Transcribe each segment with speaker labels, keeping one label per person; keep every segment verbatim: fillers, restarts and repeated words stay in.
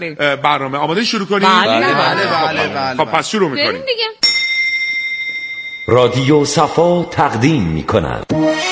Speaker 1: برنامه آماده شروع کنیم؟
Speaker 2: بله بله بله بله.
Speaker 1: خب پس شروع میکنیم
Speaker 3: دیگه.
Speaker 4: رادیو صفا تقدیم میکند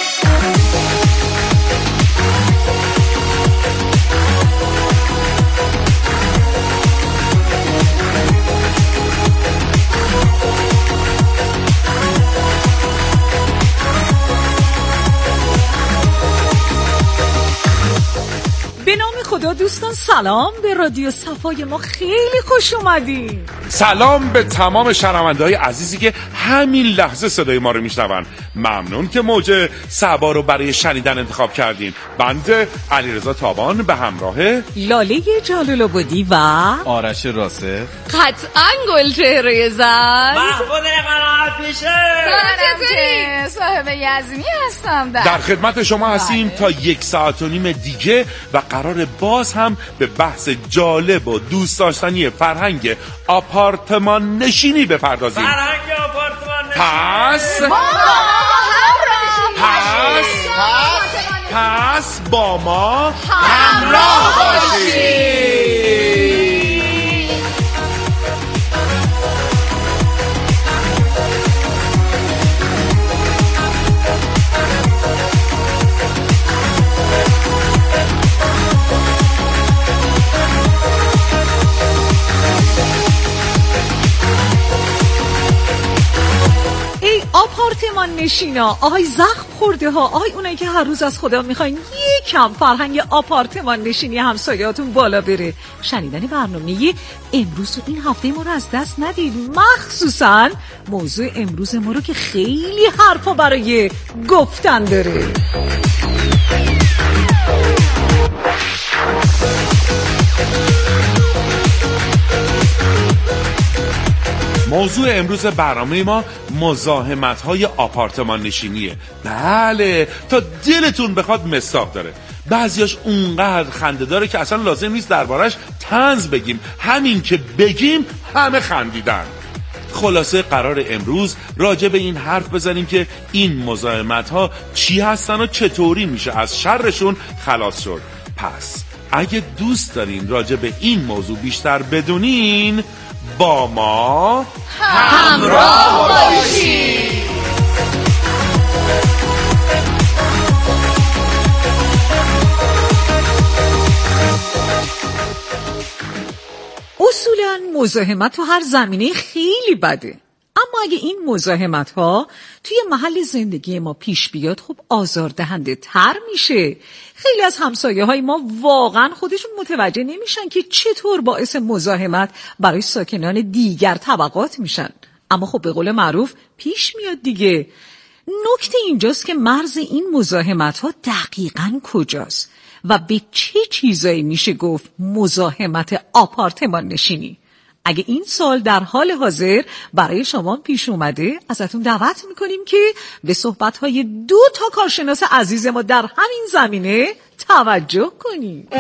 Speaker 5: به نام خدا دوستان سلام، به رادیو صفای ما خیلی خوش اومدین.
Speaker 1: سلام به تمام شنونده‌های عزیزی که همین لحظه صدای ما رو میشنون. ممنون که موج صبا رو برای شنیدن انتخاب کردین. بنده علیرضا تابان به همراه
Speaker 5: لاله جلال‌آبادی و
Speaker 2: آرش راسخ،
Speaker 3: قطعاً گلچهره زن،
Speaker 6: محمود قناعت میشه.
Speaker 3: چطوری؟
Speaker 7: صاحب یزدی هستم. در,
Speaker 1: در خدمت شما هستیم تا یک ساعت و نیم دیگه و قرار باز هم به بحث جالب و دوست داشتنی فرهنگ آپارتمان نشینی بپردازیم.
Speaker 6: فرهنگ آپارتمان نشینی.
Speaker 1: پس پس پس با ما همراه باشید.
Speaker 5: آپارتمان نشینا، آهای زخم خورده ها، آهای اونایی که هر روز از خدا میخواین یکم فرهنگ آپارتمان نشینی همسایه‌هاتون بالا بره، شنیدن برنامه امروز و این هفته ما رو از دست ندید. مخصوصا موضوع امروز ما رو که خیلی حرفا برای گفتن داره.
Speaker 1: موضوع امروز برنامه ما مزاحمت‌های آپارتمان نشینیه. بله، تا دلتون بخواد مصداق داره. بعضیاش اونقدر خنده داره که اصلا لازم نیست دربارش طنز بگیم، همین که بگیم همه خندیدن. خلاصه قرار امروز راجع به این حرف بزنیم که این مزاحمت‌ها چی هستن و چطوری میشه از شرشون خلاص شد. پس اگه دوست دارین راجع به این موضوع بیشتر بدونین، با ما
Speaker 3: همراه باشید.
Speaker 5: اصولاً مزاحمت تو هر زمینه خیلی بده، اما اگه این مزاحمت ها توی محل زندگی ما پیش بیاد خب آزاردهنده تر میشه. خیلی از همسایه های ما واقعا خودشون متوجه نمیشن که چطور باعث مزاحمت برای ساکنان دیگر طبقات میشن، اما خب به قول معروف پیش میاد دیگه. نکته اینجاست که مرز این مزاحمت ها دقیقاً کجاست و به چه چیزایی میشه گفت مزاحمت آپارتمان نشینی. اگه این سوال در حال حاضر برای شما پیش اومده، ازتون دعوت میکنیم که به صحبت‌های دو تا کارشناس عزیز ما در همین زمینه توجه کنید.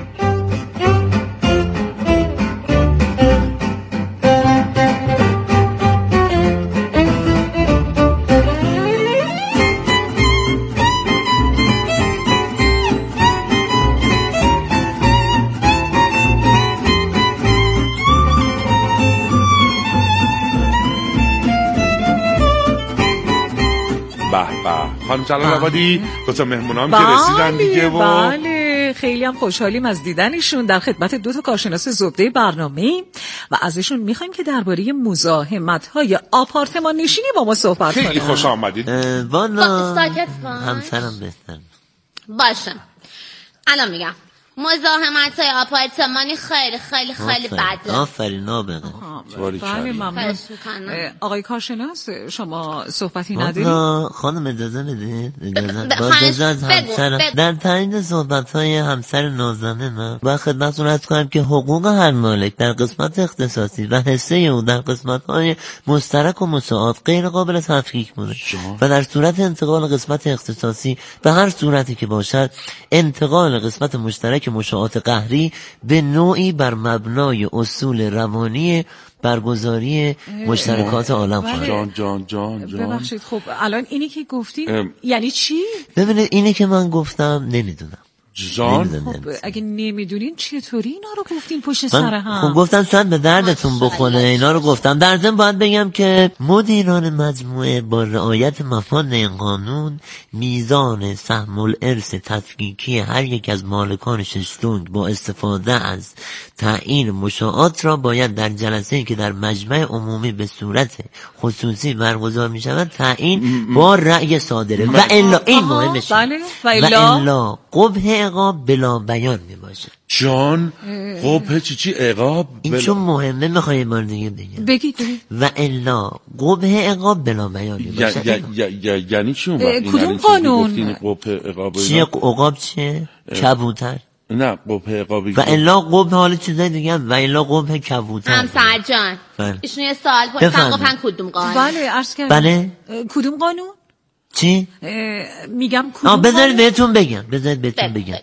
Speaker 1: خانم جلال‌آبادی، دو تا مهمونام که
Speaker 5: بله
Speaker 1: رسیدن دیگه و
Speaker 5: بله خیلی هم خوشحالیم از دیدنشون در خدمت دو تا کارشناس زبده برنامه و ازشون میخوایم که درباره مزاحمت‌های آپارتمان نشینی با ما صحبت کنن.
Speaker 1: خیلی خوش آمدید.
Speaker 6: والا
Speaker 3: ساکت باش.
Speaker 6: همسرم بهتر
Speaker 3: باشه، الان میگم مزاحمت‌های آپارتمانی خیلی خیلی خیلی بده.
Speaker 6: آفرین نابغه.
Speaker 5: بله ممنون. آقای کارشناس شما صحبتی ندارید؟
Speaker 6: خانم اجازه بدید. اجازه اجازه از همسرم در تعیین صحبت‌های همسر نازنین من با خدمتتون عرض کنم که حقوق هر مالک در قسمت اختصاصی و حصه او در قسمت‌های مشترک و مساعد غیر قابل تفکیک بوده و در صورت انتقال قسمت اختصاصی به هر صورتی که باشد، انتقال قسمت مشترک مشاعات قهری به نوعی بر مبنای اصول روانی برگزاری مشترکات عالم خواهد.
Speaker 1: جان جان جان جان
Speaker 5: ببخشید، خب الان اینی که گفتی ام... یعنی چی؟
Speaker 6: ببینید اینی که من گفتم نمیدونم
Speaker 1: جان
Speaker 5: خب اگه نمیدونین چطوری اینا رو گفتین پشت سر هم؟
Speaker 6: خب گفتم شاید به دردتون بخوره، اینا رو گفتم. در ضمن باید بگم که مدیران مجموعه با رعایت مفاد این قانون میزان سهم الارث تفکیکی هر یک از مالکان ششتونگ با استفاده از تعیین مشاعات را باید در جلسه‌ای که در مجمع عمومی به صورت خصوصی برگزار می شود تعیین با رأی صادره و الا این مهمه
Speaker 5: بله و
Speaker 6: الا, الا قبح عقاب بلا بیان می باشه.
Speaker 1: جان قبح چی چی عقاب
Speaker 6: این چون مهمه میخوای بار دیگه بگم
Speaker 5: بگید بگید
Speaker 6: و الا قبح عقاب بلا بیان می باشه.
Speaker 1: یعنی چی اون وقت
Speaker 5: کدوم قانون
Speaker 1: قبح عقاب
Speaker 6: چیه عقاب چیه کبوتر
Speaker 1: نه قبح عقابی
Speaker 6: و الا قبح حالا چیزای دیگه و الا قبح کبوتر.
Speaker 3: همسر جان ایشون یه سوال پرسن قبح کدوم قانون؟
Speaker 5: بله عرض کردم
Speaker 6: بله
Speaker 5: کدوم قانون؟
Speaker 6: چی؟
Speaker 5: میگم کدوم
Speaker 6: بذارید بهتون بگم بذارید بهتون بگم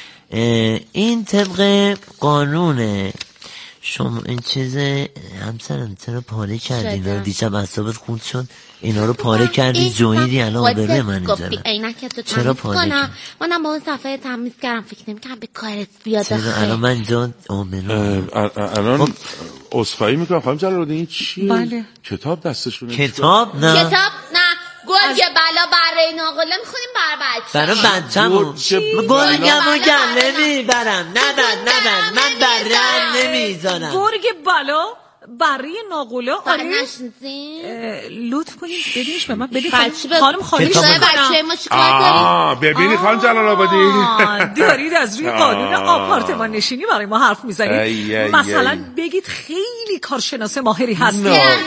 Speaker 6: این طبق قانون شما این چیز همسرم چرا پاره کردی دیشب اعصابت خورد شد اینا رو پاره کردی جویدی الان بره من اینجا چرا پاره کردی
Speaker 3: منم با اون صفحه تمیز کردم فکر نمی‌کردم به کارت بیاد
Speaker 6: چرا الان من اینجا آمنو
Speaker 1: الان عذرخواهی میکنم خانم جلال‌الدین این چیه
Speaker 5: بله.
Speaker 1: کتاب دستشونه
Speaker 6: کتاب نه
Speaker 3: کتاب نه گرگ بلا برای ناقله میخونیم بر بچه
Speaker 6: برای بچه‌مون گرگمو گله میبرم نبر نبر من برم نمیذارم
Speaker 5: گرگ بلا برای ناقله آره
Speaker 3: نشنزین
Speaker 5: لطف کنید بدینش به من بدین
Speaker 3: بچه
Speaker 5: خانم خانش
Speaker 3: بچه ما چیکار داریم
Speaker 1: ببینی خانم جلال‌آبادی
Speaker 5: دارید از روی قانون آپارتمان نشینی برای ما حرف میزنید مثلا بگید خیلی کارشناس ماهری هستید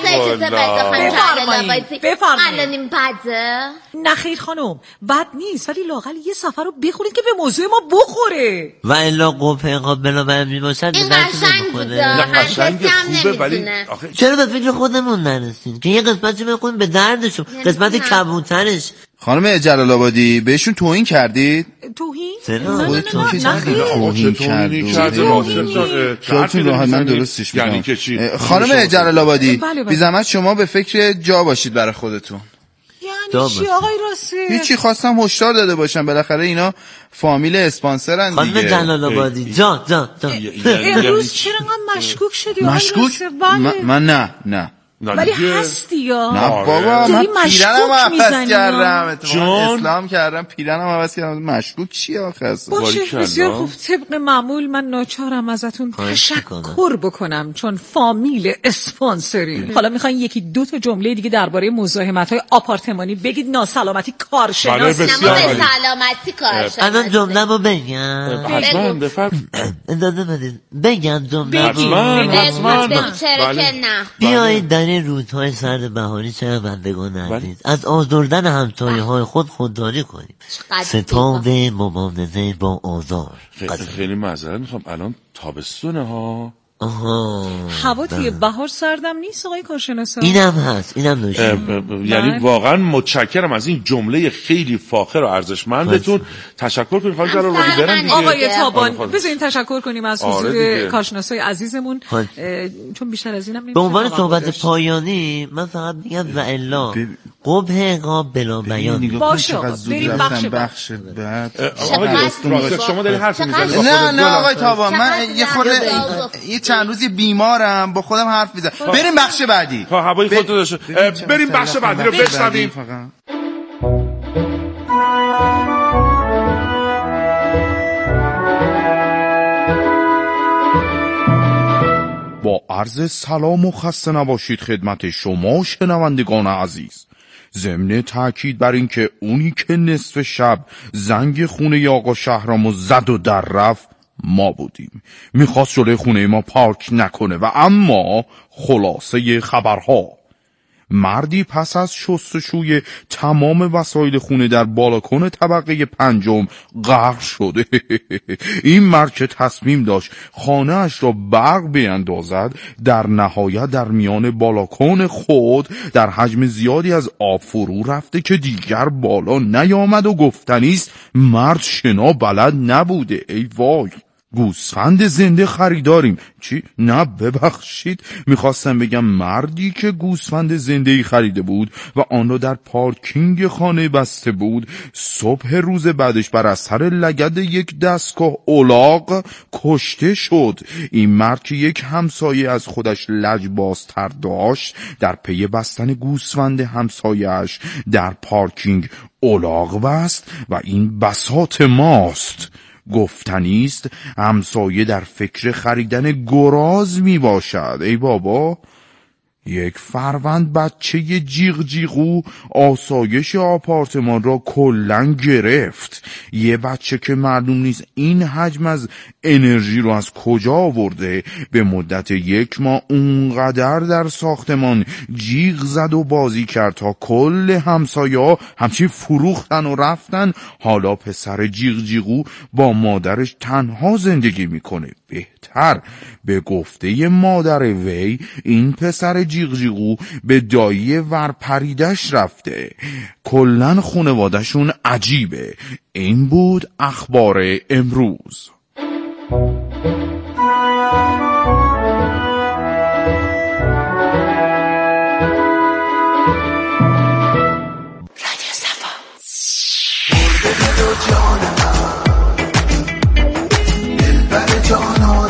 Speaker 3: بفرمایید بفرمایید بده
Speaker 5: نه خیر خانم بد نیست ولی لااقل یه سفر رو بخورید که به موضوع ما بخوره
Speaker 6: و الا قبح عقاب بلا بیان میباشد
Speaker 3: این قشنگ بوده
Speaker 6: چرا به فکر خودمون نرسیم که یه قسمتی بخونیم به دردشون قسمت کبوترش.
Speaker 2: خانم جلال آبادی بهشون توهین کردید؟
Speaker 5: توهین؟
Speaker 6: چرا؟
Speaker 2: توهین کردید خودتون راحت من درستش میکنم. خانم جلال آبادی بی زحمت شما به فکر جا باشید برای خودتون.
Speaker 5: یعنی چی آقای راسه؟
Speaker 2: هیچی خواستم هشدار داده باشم بالاخره اینا فامیل اسپانسرن دیگه.
Speaker 6: خانم جلال آبادی جان جان جان
Speaker 5: امروز چرا انقدر مشکوک شدی آقای
Speaker 2: مشکوک؟ من نه نه
Speaker 5: ولی هستی یا
Speaker 2: نه بابا من پیرنم عوض کردم اتفاقا اسلام کردم پیرنم عوض کردم مشکوک چیه آخه
Speaker 5: باشه بسیار خوب طبق معمول من ناچارم ازتون تشکر بکنم چون فامیل اسپانسرین. حالا میخواین یکی دو تا جمله دیگه درباره مزاحمت‌های آپارتمانی بگید ناسلامتی کارشناس
Speaker 3: نمو سلامتی کارشناس
Speaker 6: الان جمله‌مو بگم
Speaker 1: حتما بفرمایید
Speaker 6: اجازه بدید بگم جمله
Speaker 1: حتما حتما
Speaker 3: چرا که نه
Speaker 6: بیایید در این روزهای سرد بهاری شنوندگان عزیز از آزردن همسایه‌های خود خودداری کنیم. ستاد مبارزه با آزار.
Speaker 1: خیلی معذرت میخوام الان تابستونه ها.
Speaker 6: آها
Speaker 5: هوا توی بهار سردم نیست آقای کارشناسا؟
Speaker 6: اینم هست اینم داشتم.
Speaker 1: یعنی واقعا متشکرم از این جمله خیلی فاخر و ارزشمندتون. تشکر کنیم خانم جلال‌آبادی برن دیگه.
Speaker 5: آقای تابان بذارین تشکر کنیم از حضور کارشناسای عزیزمون چون بیشتر از اینم نمیشه.
Speaker 6: به عنوان صحبت پایانی من فقط میگم و الا قبح عقاب بلا بیان.
Speaker 5: باشه بریم بخش
Speaker 2: بخش بعد.
Speaker 1: آقای شما دارید حرف میزنید.
Speaker 2: نه نه آقای تابان من یه خورده یه چند روزی بیمارم با خودم حرف میزنم. بریم بخش بعدی.
Speaker 1: ها هوای خودتون داشته. بریم بخش بعدی رو بشنویم.
Speaker 8: با عرض سلام و خسته نباشید خدمت شما شنوندگان عزیز. ضمن تأکید بر این که اونی که نصف شب زنگ خونه آقا شهرامو زد و در رفت ما بودیم. میخواست جلوی خونه ما پارک نکنه و اما خلاصه خبرها مردی پس از شستشوی تمام وسایل خونه در بالکن طبقه پنجم غرق شده. این مرد که تصمیم داشت خانه اش را برق بیندازد در نهایت در میان بالکن خود در حجم زیادی از آب فرو رفته که دیگر بالا نیامد و گفتنیست مرد شنا بلد نبوده. ای وای. گوسفند زنده خریداریم. چی؟ نه ببخشید، میخواستم بگم مردی که گوسفند زنده‌ای خریده بود و آن را در پارکینگ خانه بسته بود، صبح روز بعدش بر اثر لگد یک دستگاه الاغ کشته شد. این مرد که یک همسایه از خودش لجبازتر داشت، در پی بستن گوسفند همسایه‌اش در پارکینگ الاغ بست و این بساط ماست. گفتنی است همسایه در فکر خریدن گراز می باشد. ای بابا، یک فروند بچه جیغ جیغو آسایش آپارتمان را کلن گرفت. یه بچه که معلوم نیست این حجم از انرژی رو از کجا آورده، به مدت یک ماه اونقدر در ساختمان جیغ زد و بازی کرد تا کل همسایه‌ها همچی فروختن و رفتن. حالا پسر جیغ جیغو با مادرش تنها زندگی میکنه. بهتر به گفته مادر وی این پسر جیغ جیغو به دایی ورپریدش رفته. کلن خانواده‌شون عجیبه. این بود اخبار امروز.
Speaker 9: رادیو صفا. دلبر جانان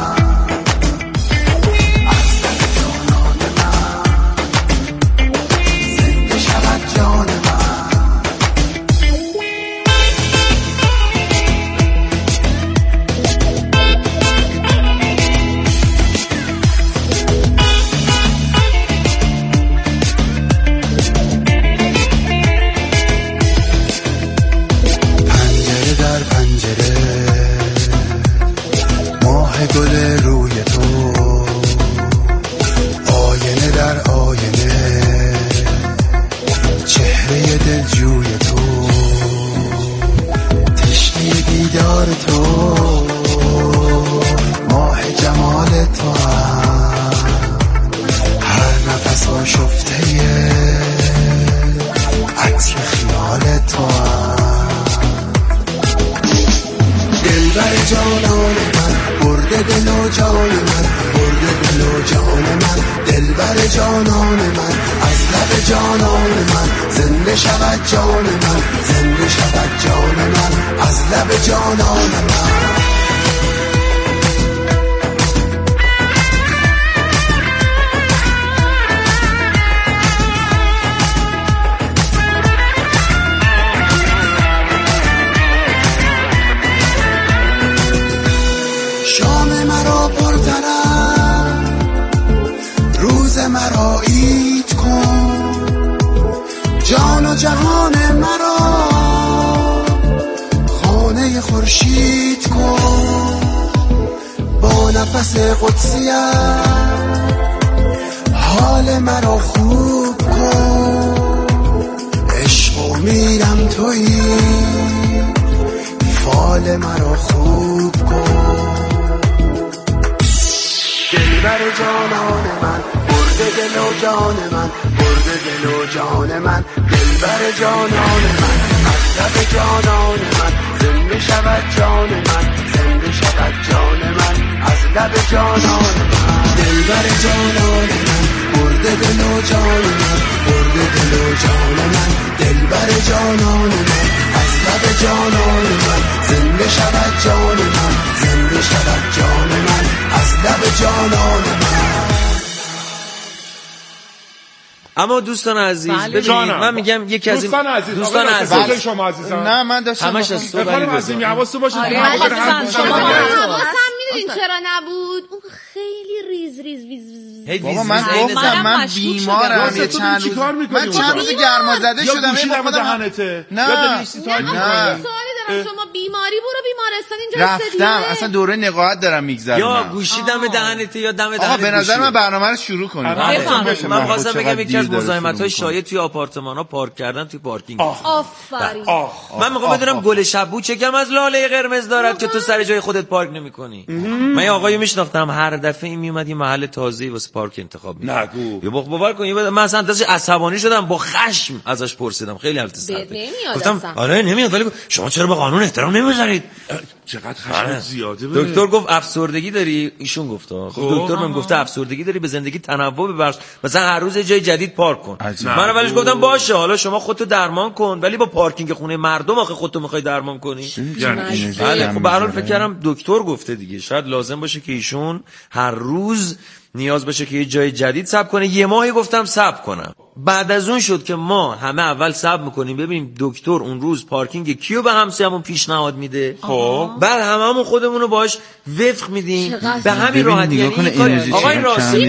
Speaker 10: اما دوستان عزیز ببینید من میگم یکی از این
Speaker 1: دوستان عزیز
Speaker 10: دوستان عزیز
Speaker 1: بله. شما عزیزان
Speaker 2: نه من داشتم
Speaker 10: همش از تو
Speaker 1: خانم عزیزی حواستون باشه
Speaker 3: آره حواسم میدونین چرا نبود اون خیلی ریز ریز ویز
Speaker 2: بابا من گفتم من بیمارم یه چند روز من چند روز گرما زده شدم
Speaker 1: این دهنته
Speaker 2: نه
Speaker 3: نه سوالی دارم شما بیماری برو بیمارستان اینجا
Speaker 2: رفتم اصلا دوره نقاهت دارم میگذرونم
Speaker 10: یا گوشی دم دهنته یا دم دهنت
Speaker 2: آقا به نظر من برنامه رو شروع کنیم
Speaker 10: من خواستم بگم یکی از مزاحمت‌های شایع توی آپارتمان‌ها پارک کردن توی پارکینگ.
Speaker 3: آفرین.
Speaker 10: من میخوام بدونم گل شبو چه کم از لاله قرمز دارد که تو سر جای خودت پارک نمی‌کنی. من یه آقایی میشناختم هر دفعه این میومد یه محل تازه‌ای واسه پارک انتخاب می‌کرد.
Speaker 1: نگو.
Speaker 10: یه باور کن یه من اصلا داشت عصبانی شدم با خشم ازش پرسیدم خیلی حالت سرد.
Speaker 3: گفتم
Speaker 10: آره نمیاد ولی شما چرا به قانون احترام نمی‌ذارید؟
Speaker 1: چقدر خشم زیاده بره.
Speaker 10: دکتر گفت افسردگی داری، ایشون گفت خب دکتر بهم گفته افسردگی داری، به زندگی تنوع ببخش، مثلا هر روز جای جدید پارک کن. من اولش گفتم باشه حالا شما خودتو درمان کن، ولی با پارکینگ خونه مردم آخه خودتو میخوای درمان کنی؟ یعنی بله خب به هر حال فکر کردم دکتر گفته دیگه، شاید لازم باشه که ایشون هر روز نیاز باشه که یه جای جدید صبر کنه. یه ماهی گفتم صبر کنم، بعد از اون شد که ما همه اول صبر میکنیم ببینیم دکتر اون روز پارکینگ کیو به همسایه‌مون پیشنهاد میده، خب بعد هممون خودمون رو باش وفق میدیم به همین راحتی. یعنی آقای راستی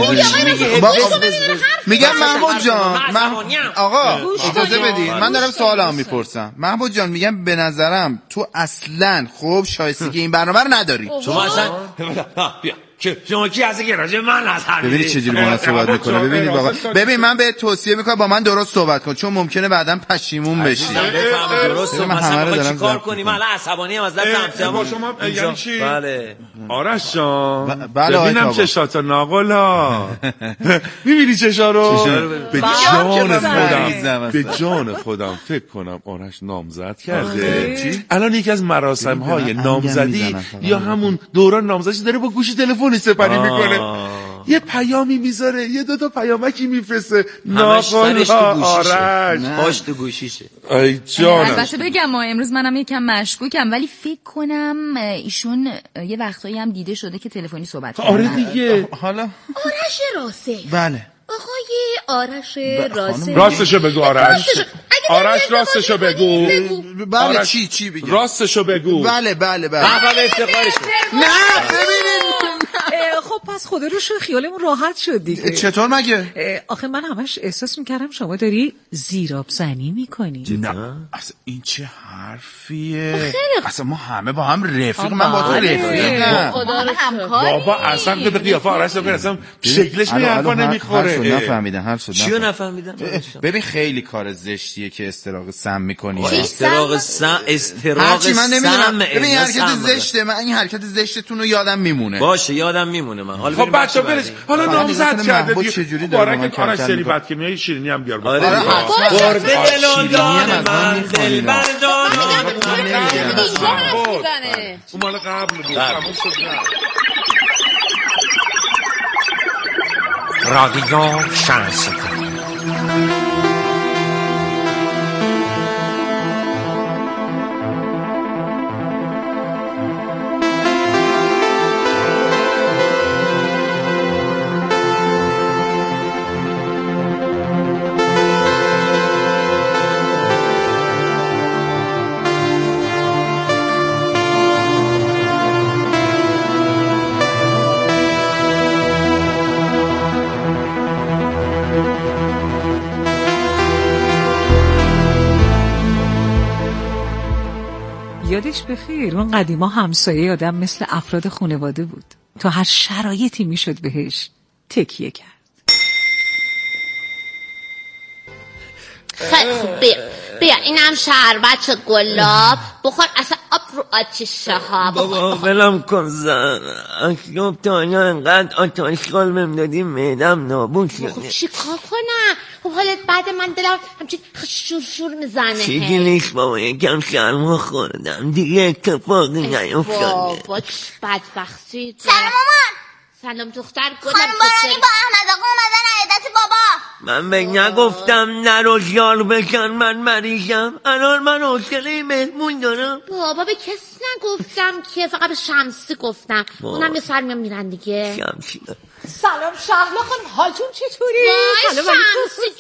Speaker 2: میگم محمود جان، آقا اجازه بدید من دارم سوالام میپرسم. محمود جان میگم به نظرم تو اصلا خب شایستگی این برنامه رو نداری.
Speaker 10: شما اصلا که شما کی هستی که راجع من نظر
Speaker 2: ببینید چجوری با من صحبت میکنه. ببینید واقعا ببین من به توصیه میکنم با من درست صحبت کن، چون ممکنه بعدم پشیمون بشی.
Speaker 10: بفهم درست مثلا میخوای چیکار کنی؟ من الان عصبانی ام از دست همسایه‌مون.
Speaker 1: شما یعنی چی؟
Speaker 10: بله
Speaker 1: آرش جان ببینم چشات ناقلا. میبینی چشا رو؟ به جان خودم به جان خودم فکر کنم آرش نامزد کرده. الان یکی از مراسم های نامزدی یا همون دوران نامزدی داره با گوشی تلفن سپری میکنه، یه پیامی میذاره، یه دو تا پیامکی میفرسته. ناقلا آرش
Speaker 10: باش تو گوشیشه.
Speaker 1: ای جانم.
Speaker 7: البته بگم ما امروز منم یکم مشکوکم، ولی فکر کنم ایشون یه وقتایی هم دیده شده که تلفنی صحبت کنه.
Speaker 1: آره دیگه.
Speaker 2: حالا
Speaker 3: آرش راسه.
Speaker 2: بله
Speaker 3: آقای آرش راسه.
Speaker 1: راستشو بگو آرش. آرش راستشو بگو.
Speaker 2: بله چی چی بگم؟
Speaker 1: راستشو بگو.
Speaker 2: بله بله بله.
Speaker 10: اول افتخارش.
Speaker 2: نه ببینید
Speaker 5: خب پس خدا رو شو خیالمون راحت شد دیگه.
Speaker 2: چطور مگه؟
Speaker 5: آخه من همش احساس میکردم شما داری زیراب زنی میکنی.
Speaker 2: نه اصلا این چه حرفیه؟ اصلا ما همه با هم رفیق، من با تو رفیقم.
Speaker 3: خدا رو همکاری.
Speaker 1: بابا اصلا به قیافه آرش رو اصلا شکلش به حرفا نمیخوره.
Speaker 2: نفهمیدم هر شد.
Speaker 10: چیو نفهمیدم؟
Speaker 2: ببین خیلی کار زشتیه که استراق سم میکنی.
Speaker 10: استراق سم استراق سم.
Speaker 2: ببین این حرکت زشته، من این حرکت زشتتون رو یادم میمونه.
Speaker 10: باشه یادم میمونه من.
Speaker 1: حالا خب بچا برش حالا نامزد کرده دیگه. بارک آرش سری بعد که میای شیرینی هم بیار.
Speaker 10: آره قرب دل دار من دل بردار.
Speaker 1: اون مال قبل بود. تموم شد.
Speaker 4: رادیو شانس.
Speaker 5: یادش بخیر اون قدیما همسایه آدم مثل افراد خانواده بود، تو هر شرایطی میشد بهش تکیه کرد.
Speaker 3: خیلی خوب بیا بیا اینم شربت گلاب بخور، اصلا آب رو آتیشه ها.
Speaker 6: بابا ولم کن زن، اکیوب تانیا انقدر آتاشقال بهم دادی میدم نابود شده.
Speaker 3: خب چی کار کنم؟ خب حالت بعد من دلم همچین شور شور میزنه.
Speaker 6: چیزی نیست بابا، یکم شرما خوردم دیگه اتفاقی نیفتاده.
Speaker 3: بابا بدبختی.
Speaker 11: سلام مامان.
Speaker 3: سلام دختر گلم.
Speaker 11: خانم بارانی با احمد آقا اومدن عیادت بابا.
Speaker 6: من به نگفتم نرو جار بکن من مریضم، الان من حوصله مهمون دارم.
Speaker 3: بابا به کسی نگفتم که، فقط به شمسی گفتم. اونم یه سر میرن دیگه.
Speaker 6: شمسی
Speaker 5: سلام شهلا خانم، حالتون چطوری؟
Speaker 3: سلام شمسی.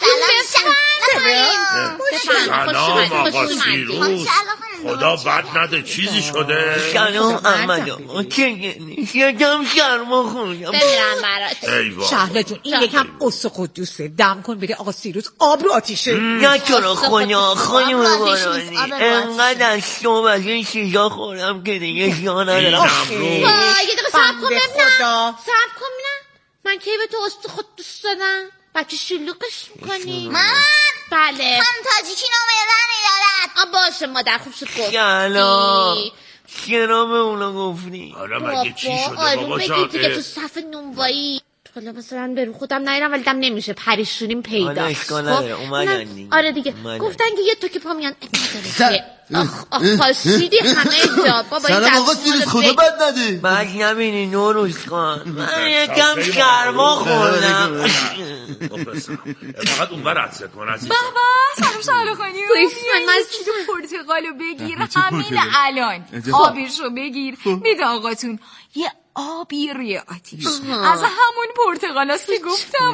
Speaker 1: سلام آقا سیروس، خدا بد نده چیزی شده.
Speaker 6: سلام احمد آقا، چه یکم شرما خوردم.
Speaker 3: بمیرم برات.
Speaker 5: شهلا جون این یکم قصه قدوسه، دم کن بده آقا سیروس آب رو آتیشه.
Speaker 6: نه چرا خدا خانم بارانی، انقدر از صبح از این چیزا خوردم که دیگه جا ندارم.
Speaker 3: یه دقیقه صبر کن ببینم، صبر کن ببینم. من کی به تو است خود دوست دادم؟ بچه شلوغش میکنی؟
Speaker 11: من؟
Speaker 3: بله.
Speaker 11: خانم تاجیکی نامردن ایدارت.
Speaker 3: آ باشه مادر خوب شد گفتی.
Speaker 6: یالا چرا به اونا گفتی؟
Speaker 1: حالا مگه چی شده بابا
Speaker 3: جان؟
Speaker 1: جان؟
Speaker 3: بگی که تو صف نونوایی حالا مثلا برو خودم نایرم ولی دم نمیشه پریشونیم پیدا. آره دیگه گفتن که یه تو که پا میان آخ آخ پاشیدی همه جا بابا.
Speaker 2: سلام آقا سیروس خدا بد نده.
Speaker 6: بک نبینی نوروز خان من یکم شرما خوردم.
Speaker 1: فقط اون بر عطسه کن عزیزم.
Speaker 7: بابا سلام شهرخانی من از چیزو پرتقالو بگیر همین الان آبیشو بگیر میده آقاتون یه آبی روی آتیش از همون پرتقالاست که گفتم.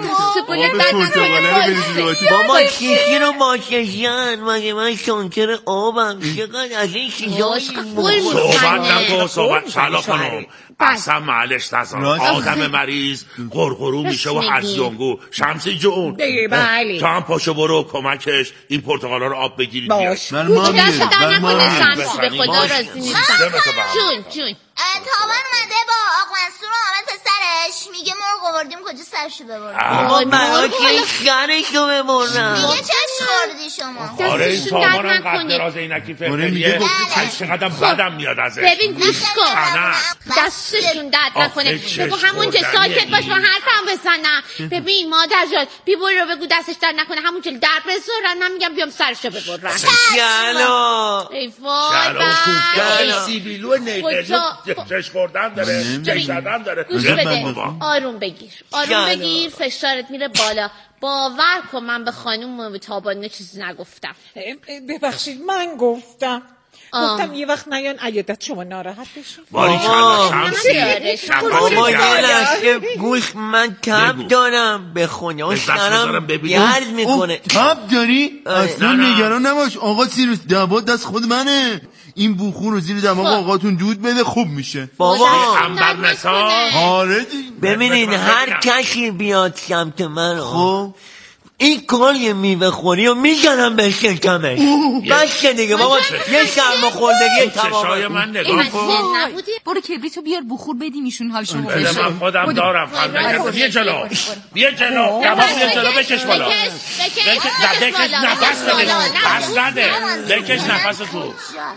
Speaker 6: بابا شیشی رو باکشن مگه من شنکر آبم چقدر از این چیزایی
Speaker 1: صحبت نکن صحبت چلا خانم اصلا معلش تزان آدم مریض قرقرو میشه و هرزیانگو. شمسی جون تو هم پاشو برو کمکش این پرتقالا رو آب بگیرید بیاید.
Speaker 3: من ما میرم شمسی به خدا راضی نیستم. جون جون
Speaker 11: تابان اومده با آق منصور و همه پسرش میگه مرغ آوردیم کجا سرشو ببرم.
Speaker 6: آقا برای که سرشو ببرم
Speaker 11: میگه چش خوردی شما.
Speaker 1: آره این تابان هم قد دراز اینکی فرفریه چقدر بدم میاد ازش.
Speaker 3: ببین گوش کن دستشون درد نکنه بگو همون که ساکت باش و حرفم بزنم. ببین مادر جان بی برو رو بگو دستش درد نکنه همون که درد بزرن من میگم بیام سرشو ببرم.
Speaker 6: چلا
Speaker 3: ای وای بابا
Speaker 1: سیبیلو نیقلیو چش خوردن داره چش زدن داره.
Speaker 3: گوش بده آروم بگیر آروم بگیر فشارت میره بالا. باور کن من به خانوم تابانه چیزی نگفتم.
Speaker 5: ببخشید من گفتم گفتم یه وقت نیان عیادت شما ناراحت بشین.
Speaker 1: باری کلا شمسی
Speaker 6: بابا یه لحظه گوش من تب دارم به خونه سرم گرد میکنه.
Speaker 2: تب داری؟ اصلا نگران نباش آقا سیروس دبات دست خود منه. این بوخون رو زیر دماغ آقاتون دود بده خوب میشه.
Speaker 6: بابا
Speaker 1: انبر مثال
Speaker 2: آره
Speaker 6: ببینین هر کسی بیاد سمت من خب این کار یه میوه خوری و میزنم به شکمش. بس که دیگه بابا یه سرماخوردگی تمام.
Speaker 1: چشای من نگاه کن.
Speaker 7: برو کبریتو بیار بخور بدیم ایشون حالشون رو
Speaker 1: بده. من خودم دارم خنده. بیا جلو بیا جلو دماغ بیا جلو بکش بالا بکش نفس بده بس نده بکش نفس تو.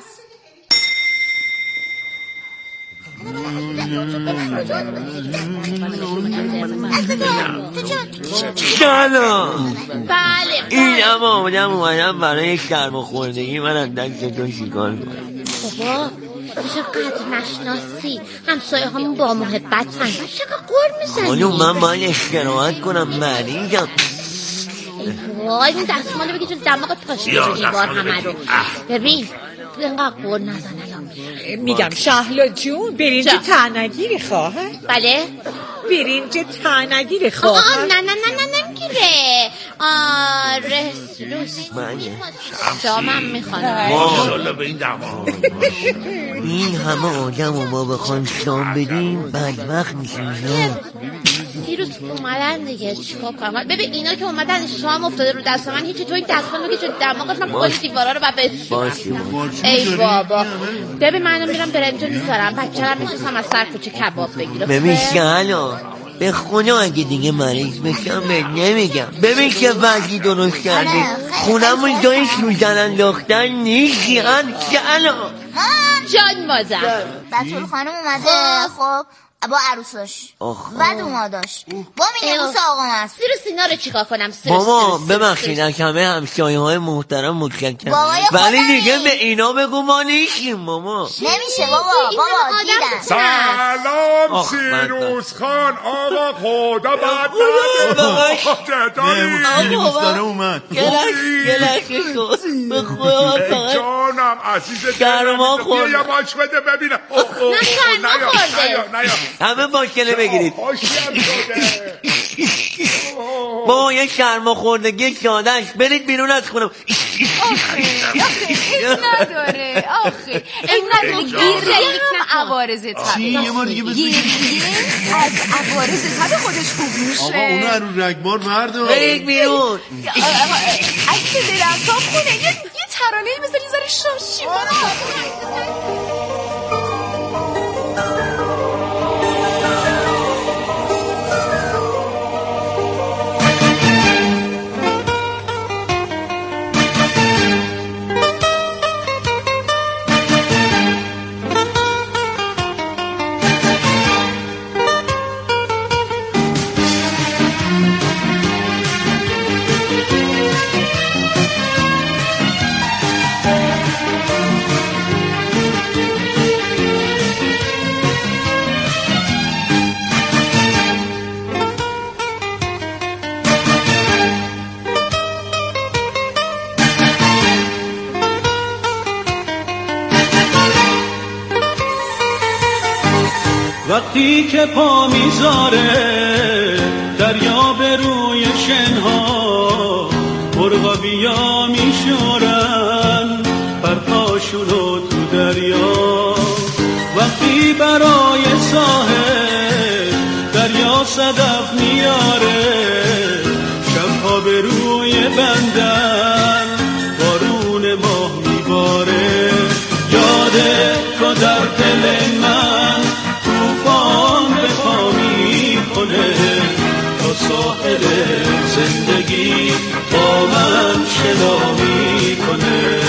Speaker 6: چلا
Speaker 3: بله
Speaker 6: این هم آمدم اومدم برای سرماخوردگی من از دست تو شکار کنم.
Speaker 3: بابا چقدر نشناسی همسایه همون با محبت هن چقدر قر میزنی.
Speaker 6: خانوم من باید استراحت کنم مریضم.
Speaker 3: وای این دستمالو بگی جز دماغت پاشید تو دیوار همه رو. ببین اینقدر قر نزن الان
Speaker 5: میگم شهلا جون برنج تنگیری خواهد.
Speaker 3: بله
Speaker 5: برنج تنگیری خواهد.
Speaker 3: نه نه نه نه نمیگیره. آره روز شامم میخوانم
Speaker 1: ماشالله به این دماغ.
Speaker 6: این همه آدم و ما بخوایم شام بدیم بدبخت میشیم.
Speaker 3: دیروز اومدن دیگه چیکار کنم. ببین اینا که اومدن شام افتاده رو دست من هیچی توی دستم میگه چون دماغش من کلی دیوارا رو بعد بشورم. ای بابا ببین منو میرم برنجو میذارم بچه‌ام میشستم از سر کوچه کباب بگیره.
Speaker 6: ببین شهلا به خونه اگه دیگه مریض بشم بهت نمیگم. ببین که وضعی درست کردی خونمون جای شوزن انداختن نیستی هم شهلا
Speaker 3: جان مازم.
Speaker 11: بطول خانم اومده خب با عروساش بعد اومداش با مینبوس آقا هست.
Speaker 3: سیرو سینا رو چیکار کنم؟
Speaker 6: بابا ببخشید از همه همسایه های محترم متشکرم ولی دیگه به اینا بگو ما نیستیم بابا.
Speaker 11: نمیشه بابا بابا دیدن.
Speaker 1: سلام سیروس خان آقا خدا بد نده. چطوری؟
Speaker 2: سیروس داره اومد
Speaker 6: یه لحظه شد به خدا
Speaker 1: جانم عزیز
Speaker 6: شرما خورد.
Speaker 1: یه باش بده ببینم.
Speaker 3: نه شرما خورده
Speaker 6: همه باکله بگیرید. با یه سرماخوردگی ساده‌اش برید بیرون از خونم.
Speaker 7: آخه این نداره آخه این نداره گیره هم عوارض طبعه.
Speaker 2: یه بار دیگه بزنید
Speaker 7: از عوارض طبعه خودش خوب میشه.
Speaker 2: آقا اونو رو رگبار بردار
Speaker 6: برید بیرون.
Speaker 7: اگه که دلم تاب خونه یه ترانه‌ای بذار یه ذره شاشی
Speaker 12: وقتی که پا میذاره دریا به روی شنها، مرغا بیا میشورن پرپاشونو تو دریا. وقتی برای ساحل دریا صدف میاره، شبها به روی بندر بارون ماه میباره. یاده تو در دل من طوفان به پا میکنه، تا ساحل زندگی با من شنا میکنه.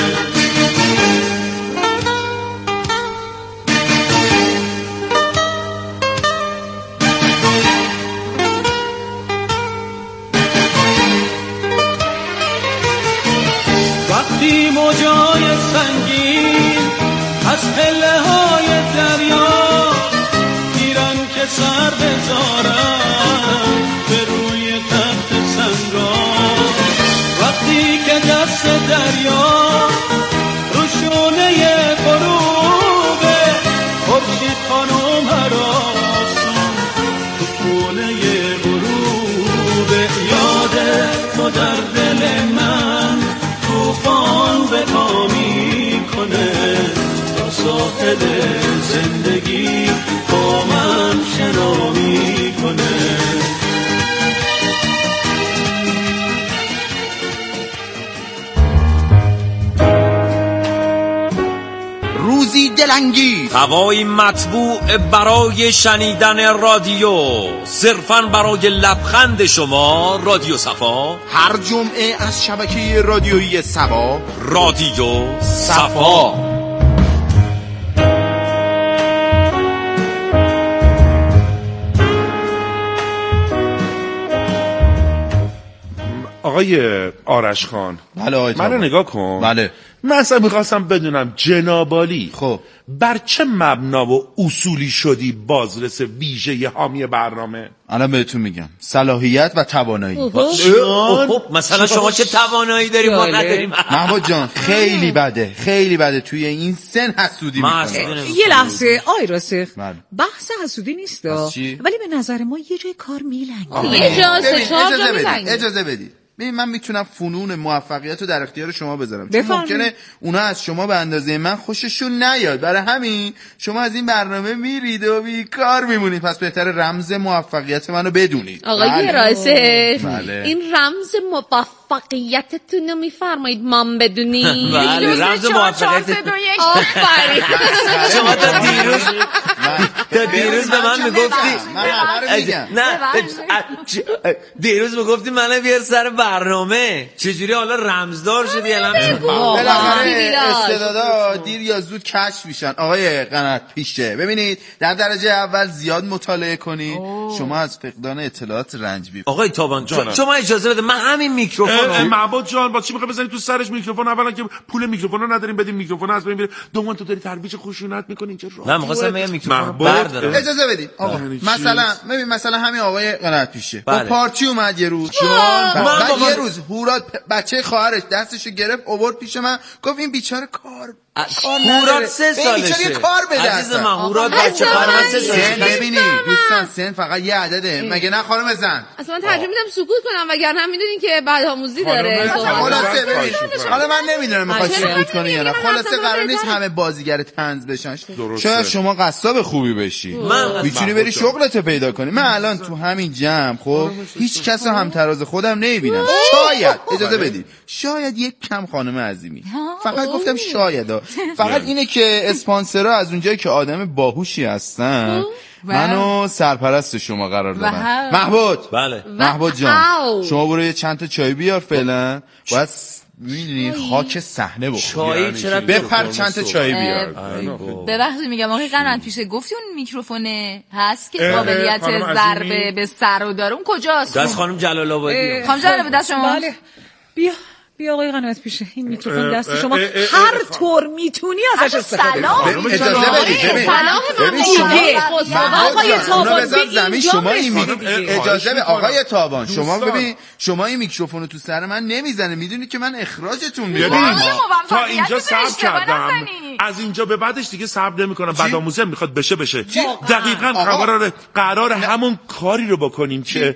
Speaker 12: وقتی موجای سنگین از پله های دریا گیرن که سر بذارن به روی تخت سنگا، وقتی که دست دریا رو شونه غروبه، خورشید خانم هراسون تو خونه غروبه. یاده تو در دل من طوفان به پا میکنه، تا ساحل زندگی با من شنا میکنه.
Speaker 2: روزی دلانگیز،
Speaker 10: هوایی مطبوع برای شنیدن رادیو، صرفاً برای لبخند شما. رادیو صفا
Speaker 2: هر جمعه از شبکه رادیویی صفا.
Speaker 10: رادیو صفا.
Speaker 1: آقای آرش خان،
Speaker 2: بله آقای
Speaker 1: منو نگاه کن.
Speaker 2: بله.
Speaker 1: من اصلا میخواستم بدونم جنابالی
Speaker 2: خب
Speaker 1: بر چه مبنا و اصولی شدی بازرس ویژه حامی برنامه؟
Speaker 2: الان بهتون میگم. صلاحیت و توانایی.
Speaker 10: خب مثلا شما چه توانایی داری ما نداریم؟
Speaker 2: محمود جان خیلی بده، خیلی بده توی این سن حسودی میکنه.
Speaker 5: یه لحظه آی راسخ، بحث حسودی نیست ولی به نظر ما یه جای کار میلنگه.
Speaker 2: اجازه بدید اجازه بدید ببین من میتونم فنون موفقیت رو در اختیار شما بذارم، چون ممکنه اونا از شما به اندازه من خوششون نیاد، برای همین شما از این برنامه میرید و بیکار میمونید. پس بهتر رمز موفقیت منو بدونید.
Speaker 3: آقای راسخ
Speaker 2: بله.
Speaker 3: این رمز موفقیتتون رو میفرمایید مام بدونید؟
Speaker 10: بله رمز موفقیت
Speaker 3: آفرین.
Speaker 10: شما تا دیروز تا دیروز به من میگفتی نه دیروز میگفتی منو بیار سر برنامه، چجوری حالا رمزدار شدی الان؟
Speaker 2: بالاخره استعدادا دیر یا زود کشف میشن. آقای قنات پیشه ببینید در درجه اول زیاد مطالعه کنید، شما از فقدان اطلاعات رنج ببینید.
Speaker 10: آقای تابان جان شما اجازه بده من همین میکروفون
Speaker 1: معبود جان با چی میخوای بزنی تو سرش میکروفون؟ اولا که پول میکروفون رو نداریم بدیم میکروفون از بین میره، دوم تو داری ترویج خشونت میکنی. اینجا
Speaker 10: من می‌خواستم بگم میکروفون بردارم.
Speaker 2: اجازه بدید آقا مثلا ببین مثلا همین آقای قنات پیشه با پارتی اومد یه روز بعد یه روز هورا بچه خواهرش دستشو گرفت آورد پیش من گفت این بیچاره کار
Speaker 10: هورا سه سالشه
Speaker 2: کار بده
Speaker 10: عزیز من هورا بچه خواهر سه سالشه.
Speaker 2: ببینید دوستان سن فقط یه عدده مگه نه خانم زن؟
Speaker 3: اصلا من ترجیح میدم سکوت کنم وگرنه هم میدونین که بعد آموزی داره.
Speaker 2: خلاصه ببین حالا من نمیدونم میخوای سکوت کنی یا نه، خلاصه قرار نیست همه بازیگر طنز بشن. شاید شما قصاب خوبی بشی میتونی بری شغلت پیدا کنی. من الان تو همین جمع خب هیچ کس هم تراز خودم نمیبینم. شاید اجازه بدید شاید یک کم خانم عظیمی، فقط گفتم شاید، فقط اینه که اسپانسرها از اونجایی که آدم باهوشی هستن منو سرپرست شما قرار دادن. محمود
Speaker 10: بله
Speaker 2: محمود جان شما برو یه چند تا چای بیار فعلا، باید میدونی خاک صحنه بخوری
Speaker 10: چرا
Speaker 2: بپر چند تا چای بیار.
Speaker 7: ببخشید میگم آقای قنات پیشه گفتی اون میکروفونه هست که قابلیت ضربه به سر رو داره، اون کجاست؟
Speaker 10: دست خانم جلال آبادی.
Speaker 7: خانم جلال آبادی دست شما.
Speaker 5: بله بیا بیا آقای قنات پیشه این میکروفون دست شما هر طور میتونی ازش استفاده کن.
Speaker 2: اجازه بدید ببین
Speaker 5: ببین شما آقای تابان
Speaker 2: زمین شما این اجازه به آقای تابان شما ببین شما این میکروفونو تو سر من نمیزنه میدونی که من اخراجتون میکنم.
Speaker 1: تا اینجا صبر کردم از اینجا به بعدش دیگه صبر نمیکنم. بعد آموزه میخواد بشه بشه دقیقاً قرار قرار همون کاری رو بکنیم که